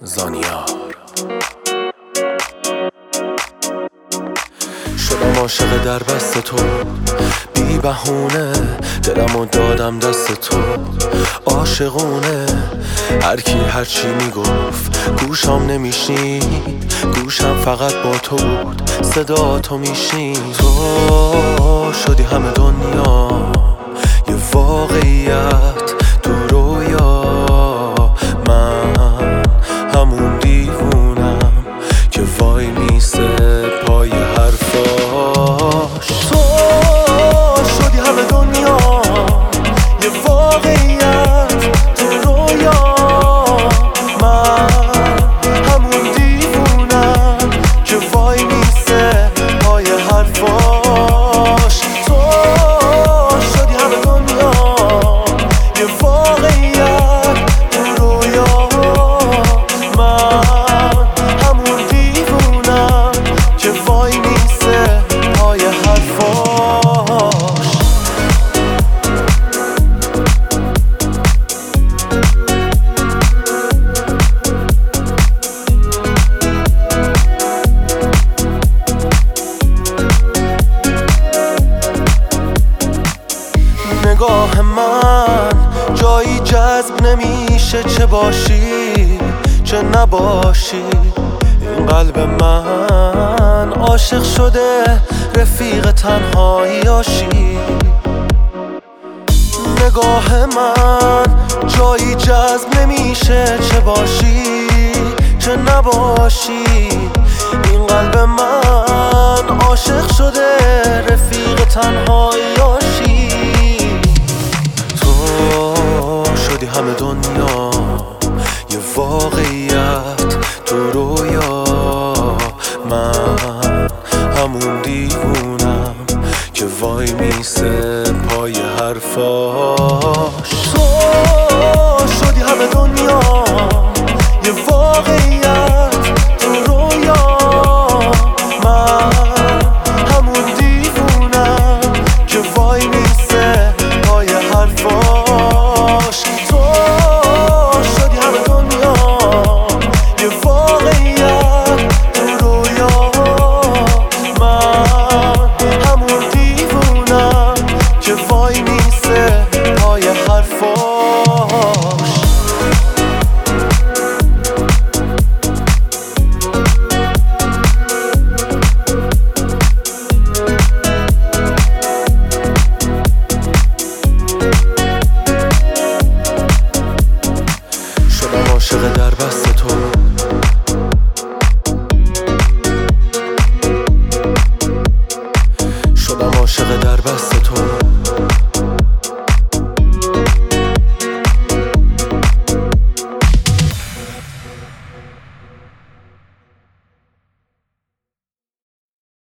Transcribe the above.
زانیار. شدم عاشق در بست تو، بی بهونه دلمو دادم دست تو. عاشقونه هرکی هرچی میگفت گوشم نمیشنید، گوشم فقط با تو بود، صدا تو میشنید. تو شدی همه دنیا یه واقعیت تو رویا، من همون دیوونم که وای میسه پای حرفاش. تو شدی همه دنیا یه واقعیت تو رویا، من همون دیوونم که وای میسه پای حرفاش. تو شدی همه دنیا یه واقعیت تو رویا، من همون دیوونم که وای میسه پای حرفاش. نگاه من جایی جذب نمیشه، چه باشی چه نباشی. این قلب من عاشق شده رفیق تنهاییاشی. نگاه من جایی جذب نمیشه، چه باشی چه نباشی. این قلب من عاشق شده رفیق تنهاییاشی. شدی همه دنیا یه واقعیت تو رویا، من همون دیوونم که وای میسه پای حرفاش. تو شدی همه دنیا یه واقعیت تو رویا، من همون دیوونم که وای میسه پای حرفاش. تو شدی همه دنیا یه واقعیت تو رویا، من همون دیوونم که وای میسه پای حرفاش. شدم عاشق در بست تو، شدم عاشق در بست